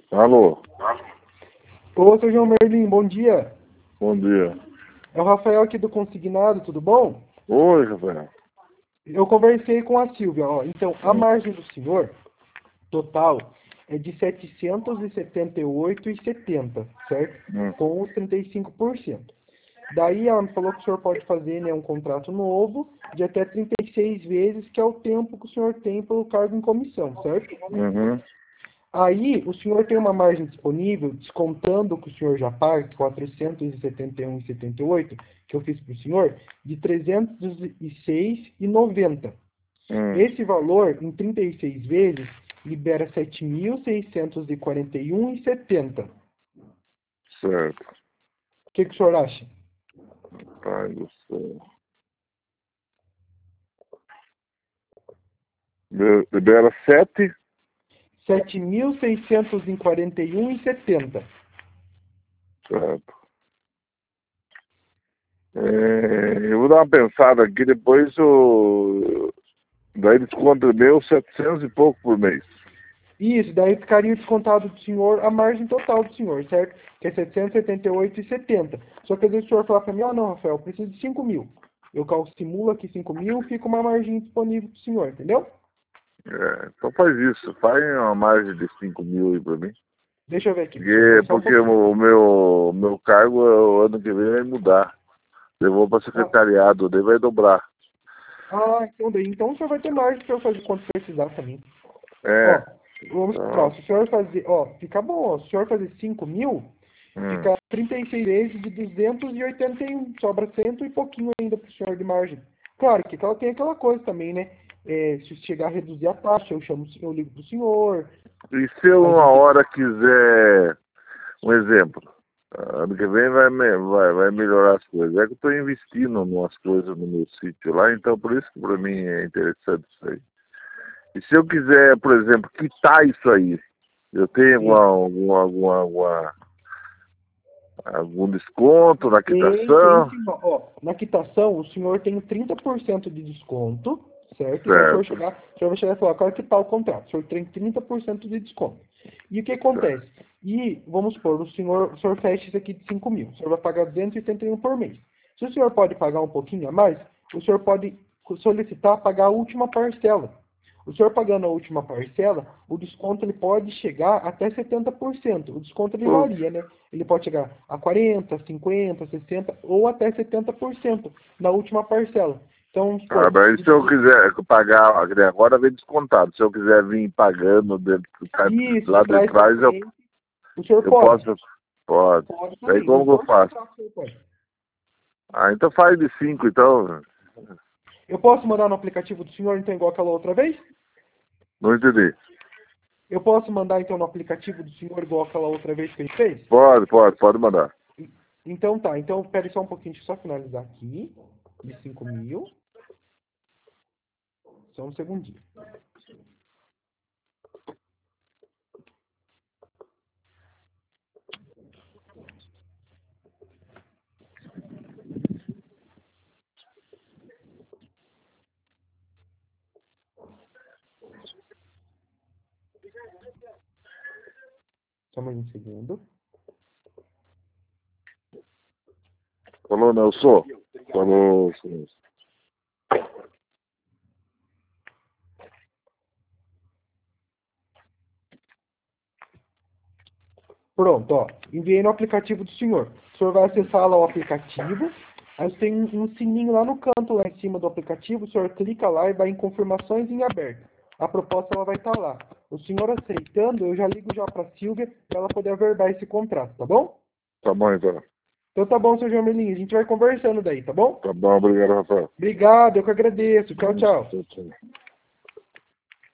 Alô, Ô, seu João Merlin, bom dia. bom dia. É o Rafael aqui do Consignado, tudo bom? Oi, Rafael. Eu conversei com a Silvia, ó. Então, a Hum, margem do senhor, total, é de 778,70, certo? hum, Com os 35%. Daí ela me falou que o senhor pode fazer, né, um contrato novo de até 36 vezes, que é o tempo que o senhor tem pelo cargo em comissão, certo? uhum, Aí, o senhor tem uma margem disponível, descontando o que o senhor já paga, 471,78, que eu fiz para o senhor, de 306,90. hum, Esse valor, em 36 vezes, libera 7.641,70. certo. O que o senhor acha? Pai do céu. Libera 7, 7.641,70. certo. Eu vou dar uma pensada aqui, depois daí desconto meu 700 e pouco por mês. Isso, daí ficaria descontado do senhor a margem total do senhor, certo? Que é 778,70. Só que às vezes o senhor falar para mim, não, Rafael, eu preciso de 5 mil. Eu simulo aqui 5 mil, fica uma margem disponível do senhor, entendeu? Então faz isso, faz uma margem de 5.000 aí pra mim. Deixa eu ver aqui, senhor, Porque, só um porque pouquinho. o meu cargo o ano que vem vai mudar. Eu vou para Ah, secretariado, daí vai dobrar. então o senhor vai ter margem para eu fazer quanto precisar também. Ó, É, vamos supor, ó, então, se o senhor fazer, ó, fica bom, ó, se o senhor fazer 5 mil, hum. fica 36 vezes de 281, sobra cento e pouquinho ainda para o senhor de margem. Claro que ela tem aquela coisa também, né? Se chegar a reduzir a taxa, eu ligo para o senhor, E se eu a uma gente... hora quiser, um exemplo, ano que vem vai melhorar as coisas. É que eu estou investindo em umas coisas no meu sítio lá, então por isso que para mim é interessante isso aí. E se eu quiser, por exemplo, quitar isso aí, eu tenho Sim, algum desconto na tem quitação? sim, ó. Na quitação, o senhor tem 30% de desconto, certo? Então, Certo, o senhor vai chegar e falar, eu quero quitar o contrato. O senhor tem 30% de desconto. E o que acontece? certo. E, vamos supor, o senhor fecha isso aqui de 5 mil. O senhor vai pagar 281 por mês. Se o senhor pode pagar um pouquinho a mais, o senhor pode solicitar pagar a última parcela. O senhor pagando a última parcela, o desconto ele pode chegar até 70%. O desconto ele Putz. varia, né? Ele pode chegar a 40%, 50%, 60% ou até 70% na última parcela. Então, vamos supor, Daí se eu quiser pagar, agora vem descontado. Se eu quiser vir pagando dentro, isso, lá de de trás para trás, frente, o senhor eu pode. posso. Pode. Pode Daí também. como Em que eu todos os faço? contratos o senhor pode. Então faz de 5 então. Eu posso mandar no aplicativo do senhor, então, igual aquela outra vez? Não entendi. Eu posso mandar, então, no aplicativo do senhor, igual aquela outra vez que a gente fez? Pode mandar. Então tá. Então, pera só um pouquinho, deixa eu só finalizar aqui. De 5 mil. Só um segundinho. Só mais um segundo. Falou, Nelson. Falou, senhor. Pronto, ó. Enviei no aplicativo do senhor. O senhor vai acessar lá o aplicativo. Aí tem um sininho lá no canto, lá em cima do aplicativo. O senhor clica lá e vai em confirmações em aberto. A proposta ela vai estar lá. O senhor aceitando, eu já ligo já para a Silvia para ela poder averbar esse contrato, tá bom? Tá bom, então. Então tá bom, seu João Melinho. A gente vai conversando daí, tá bom? Tá bom, obrigado, Rafael. Obrigado, eu que agradeço. Tchau, tchau. Tchau, tchau.